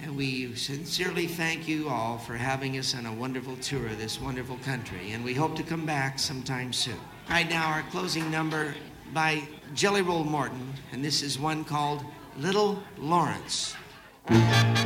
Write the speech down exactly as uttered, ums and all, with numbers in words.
And we sincerely thank you all for having us on a wonderful tour of this wonderful country. And we hope to come back sometime soon. All right, now our closing number by Jelly Roll Morton. And this is one called Little Lawrence.